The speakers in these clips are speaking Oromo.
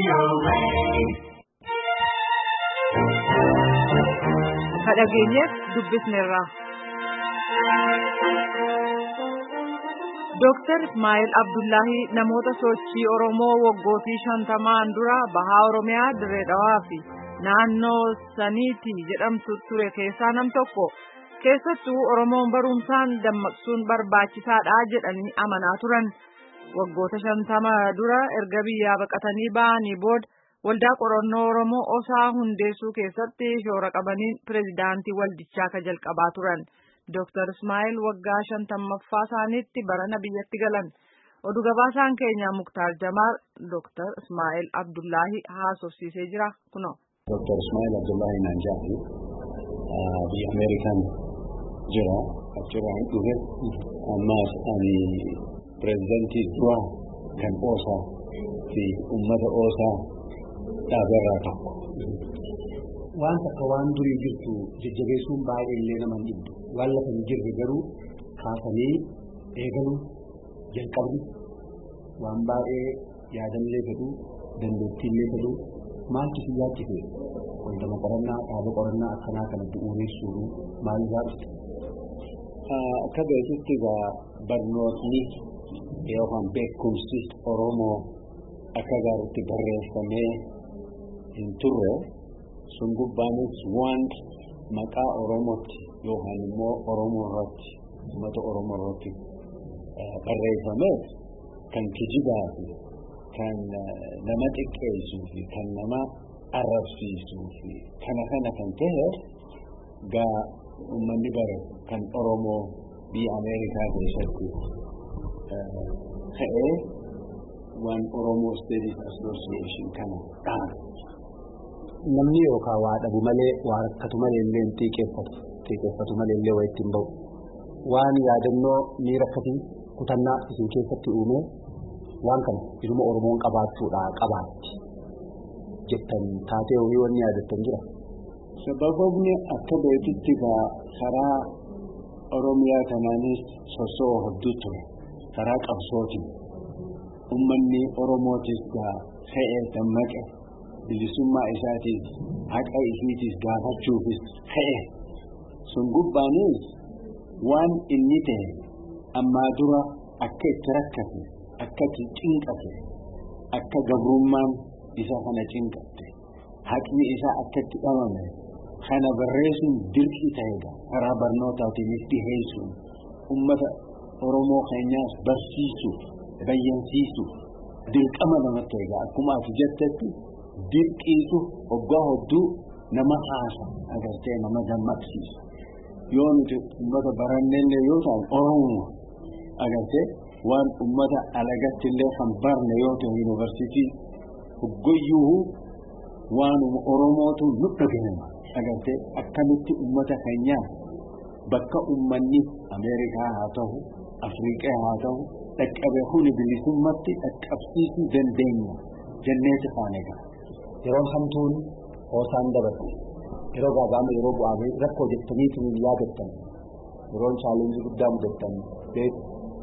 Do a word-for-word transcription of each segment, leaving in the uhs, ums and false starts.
Kadhageenya dubbisneerra. Doctor Ismail Abdullahi namoota sochii Oromoo waggootii shantamaan dura bahaa Oromiyaa Dirree Dhawaa fi naannoo saniiti jedhamtu ture keessaa nam tokko. Keessattuu Oromoon barumsaan dammaqsuun barbaachisaadha jedhanii amanaa turan. Waggoota shantama dura erga biyyaa baqatanii ba'anii booda waldaa qorannoo Oromoo Osaa hundeessuu keessatti shoora qabaniin pirezidaantii waldichaa ka jalqabaa turan. Doctor Ismail waggaa shantammaffaa isaaniitti barana biyyatti galan. Oduu gabaasaan keenya Muktaar Jamaal Doctor Ismail Abdullahi haasofsiisee jira kuno. Doctor Ismail Abdullahi Nanjahi biyya Ameerikaan jira achirraa hin dhufe ammaas ani pirezidaantii dura kan Osaa fi uummata Osaa dhaabarraa tokko. Waan takka waan durii jirtu jajjabeessuun baay'ee illee nama hin dhibdu. Waan lafa hin jirre garuu kaasanii eegaluu jalqabni waan baay'ee yaadallee fedhu dandeettiillee fedhu maaltu si yaachise wanta qorannaa dhaaba qorannaa akkanaa kana bu'uureessuun maal gaafte? Akka beekutti barnootni yookaan beekumsi Oromoo akka gaariitti barreeffamee hin turre sun gubbaanis waan maqaa Oromootti yookaan immoo Oromoo irratti uummata Oromoo irratti barreeffame kan kijibaa fi kan nama xiqqeessuu fi kan nama arrabsiisuu fi kana kana kan ta'e gaa uummanni bare kan Oromoo biyya Ameerikaa keessatti ta'ee waan Oromoo Studies Association kana dhaabe. Namni yookaan waa dhabu malee waa rakkatu malee illee hin xiqqeeffatu xiqqeeffatu malee illee waa ittiin bahu waan yaadannoo ni rakkatii kutannaa isin keessatti uume waan kana ilma Oromoon qabaachuudha qabaatti jettan taatee horii wanni yaadattan jira. Sababni akka beekutti karaa Oromiyaa kanaanis sosoo hedduu ture karaa qabsootiin uummanni Oromootis ka'ee dammaqe bilisummaa isaatiif haqa isiitiif gaafachuufis ka'e sun gubbaanis waan inni ta'e ammaa dura akka itti rakkate akka itti cinqate akka gabrummaan isa kana cinqatte haqni isaa akka itti dhabame kana barreessuun dirqii ta'edha karaa barnootaatiin dhiheessuun uummata Oromoo keenyaas barsiisuuf bayyansiisuuf dirqama namatti egaa akkuma ati jettetti dirqiisu hoggaa hedduu nama haasa agartee nama dammaqsiisa yoo nuti uummata barannellee yoo ta'an Oromoo agartee waan uummata alagatti illee kan barne yoo ta'u yuunivarsiitii hoggoyyuu waan Oromootu nu dhagahama agartee akkamitti uummata keenyaa bakka uummanni Ameerikaa haa ta'u Afriikaa haa ta'u dhaqqabe huni bilisummatti dhaqqabsiisuu dandeenya jenneeti faanega. Yeroo hamtuun Osaan dabarte yeroo gaagaama yeroo bu'aafee rakkoo jettaniitu hin yaadattan yeroon chaalenjii guddaa mudattan beeku.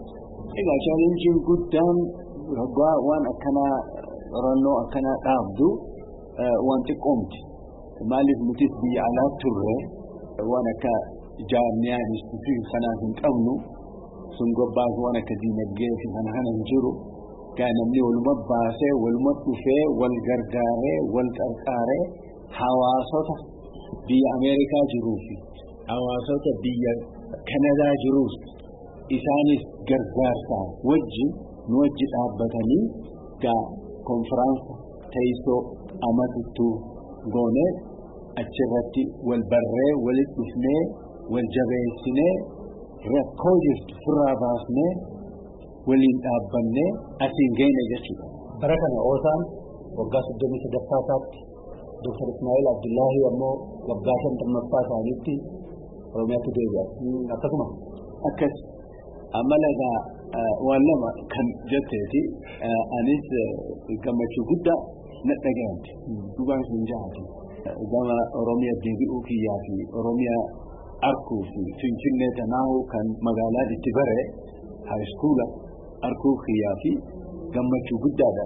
Egaa chaalenjiin guddaan waggaa waan akkanaa qorannoo akkanaa dhaabdu waan xiqqoomti. Maaliif nutis biyya alaa turre waan akka jaarmiyaa instituutii kanaaf hin qabnu sun gobbaas waan akka diinagdee fi kana kana hin jiru. Gaa namni waluma baasee waluma dhufee wal gargaaree wal qarqaaree hawaasota biyya Ameerikaa jiruu fi hawaasota biyya Kanadaa jiruus isaanis gargaarsaan wajji nu wajji dhaabbatanii gaa konfiraansa teessoo amatuttuu goonee achirratti wal barree walitti dhufnee wal jabeessinee rakkoo jirtu firraa baasnee waliin dhaabbannee asiin geenye jechuudha. Bara kana Osaan waggaa soddomii sadaffaasaatti Doctor Ismail Abdullahi ammoo waggaa shantammaffaa isaaniitti Oromiyaatti deebi'a. Akkasuma akkas amalagaa waan lama kan jetteeti anis gammachuu guddaa na dhaga'amte dhugaan sun jahaati gama Oromiyaa deebi'uu kiyyaa fi Oromiyaa arkuu fi Finfinnee tanaahu kan magaalaa itti bare high schoola arkuu kiyyaa fi gammachuu guddaadha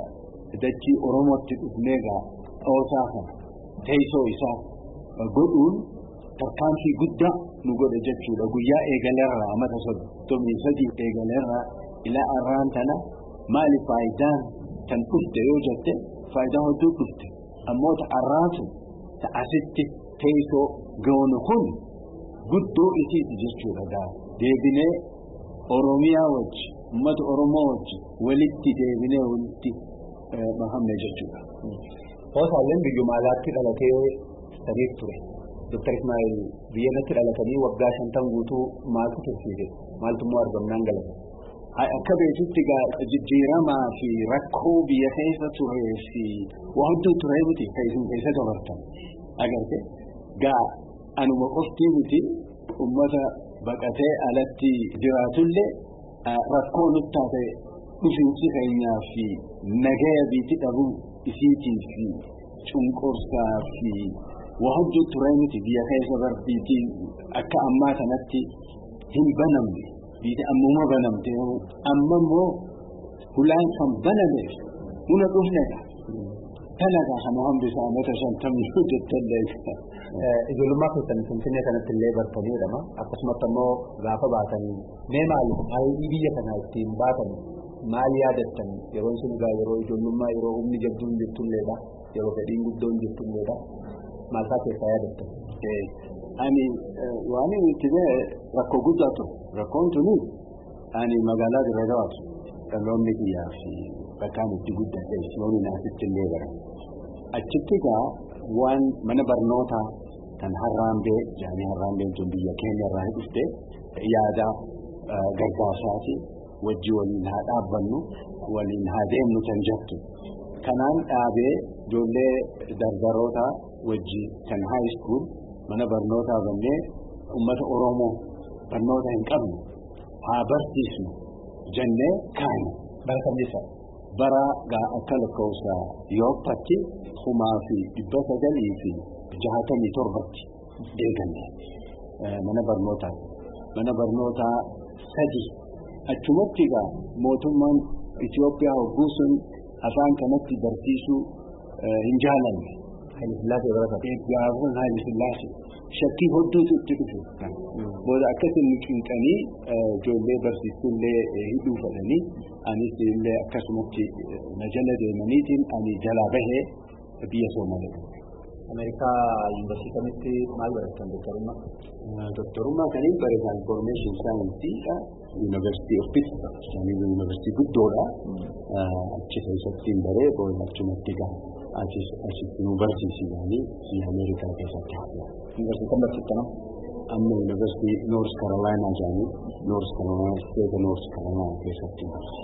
dachii Oromootti dhufneegaa oosaa kana teessoo isaa godhuun tarkaanfii guddaa nu godhe jechuudha. Guyyaa eegaleerraa amata soddomii sadii eegaleerraa ilaa arraan tana maali faayidaan tan dhufte yoo jette faayidaa hedduu dhufte. Ammoo arraatu asitti teessoo goonu kun guddoo isiiti jechuudha. Gaa deebinee Oromiyaa wajji uummata Oromoo wajji walitti deebinee walitti mahamne jechuudha. Hoosaalleen biyyuma alaatti dhalatee sadiif ture. Doktar Ismaa'eel biyya natti dhalatanii waggaa shantan guutuu maaltu tursiise? Maaltu immoo argamnaan galate? Akka beekutti gaa jijjiiramaa fi rakkoo biyya keessa turee fi waa hedduu turee miti isin keessa dabartan agarte gaa anuma qoftii miti uummata baqatee alatti jiraatullee rakkoo nutti taate dhufiinsi keenyaa fi nagaya biitti dhabuu isiitii fi cunqursaa fi waa hedduu turee miti biyya keessa barbiitii akka ammaa kanatti hin banamne. Biite ammuma banamte amma immoo hulaan kan banameef muna dhufnedha. Kanaafaa kan hambisa amata shantamii hojjettallee. Ijoollummaa keessan Finfinnee kanatti illee bartaniidha. Akkasumas immoo gaafa baatanii mee maali haalli biyya kanaa ittiin baatan maal yaadattan yeroo isin egaa yeroo ijoollummaa yeroo humni jabduun jirtulleedha yeroo fedhiin guddoon jirtulleedha maal isaa keessaa yaadattan? Ani waan itti rakkoo guddaatu rakkoon tuni ani magaalaa Dirreedawaati dhaloonni kiyyaa fi bakkaan itti guddate looni naasitti illee bara achitti gaa waan mana barnootaa kan Harraambee jaanii Harraambeen tun biyya keenya irraa dhufte yaada gargaarsaati wajji waliin haa dhaabbannu waliin haa deemnu kan jettu kanaan dhaabee ijoollee dardaroota wajji kan high school mana barnootaa bannee uummata Oromoo barnoota hin qabne haa barsiisnu jennee kaane bara kamisa bara gaa akka lakkoofsa Yooppatti kumaa fi dhibba sagalii fi jahatamii torbatti eegalle mana barnootaa mana barnootaa sadi achumatti gaa mootummaan Itoophiyaa hogguu sun afaan kanatti barsiisuu hin jaalanne. Haile Sillaasee barata. Gaafa Haile Sillaasee shakkii hedduutu itti dhufe. Booda akkasiin qinqanii ijoollee barsiisullee hidhuu fedhanii anis illee akkasumatti na jala deemaniitiin ani jalaa bahee biyya Soomalee. Ameerikaa yuunivarsiitii kamitti maal barattan doktorummaa? Doktorummaa kan hin barate information science University of Pittsburgh. University guddoodha. Achi keessatti hin baree booda achumatti gaa. Achis asitti nu barsiisanii biyya Ameerikaa keessatti haala. University kan barsiisan amma University North Carolina jaanii North Carolina State North Carolina keessatti.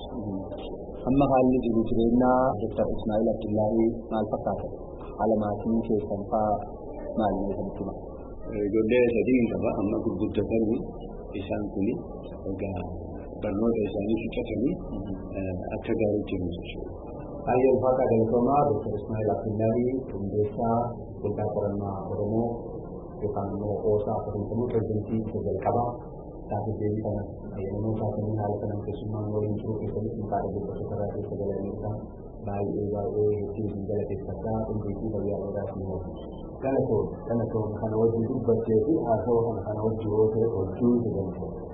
Amma haalli jiru jireenyaa Doktar Ismaa'eel Abdullaahi maal fakkaata? Haala maatii keessan fa'aa maal inni kan tuma? Ijoollee sadii qaba amma gurguddatanii isaan kuni egaa barnoota isaanii fixatanii akka gaarii jiru jechuudha. Haalli ulfaataa galatoomaa Doktar Ismaa'eel Abdullaahi hundeessaa waldaa qorannaa Oromoo yookaan immoo oosaa afuriintamuu pirezidentii isa jalqabaa taasisa deebii kana namoota taasisanii haala kanan keessummaan waliin turuu keessatti maqaa dhaggeeffattoota irraa keessa galaniidha. Baay'ee baay'ee hedduu hin galateeffadhaa hundee fi fayyaa dheeraa fi mootu. Galatoo galatoo kana wajjin dubbattee fi haasawaa kana kana wajjin yoo ta'e wajjin jedhamudha.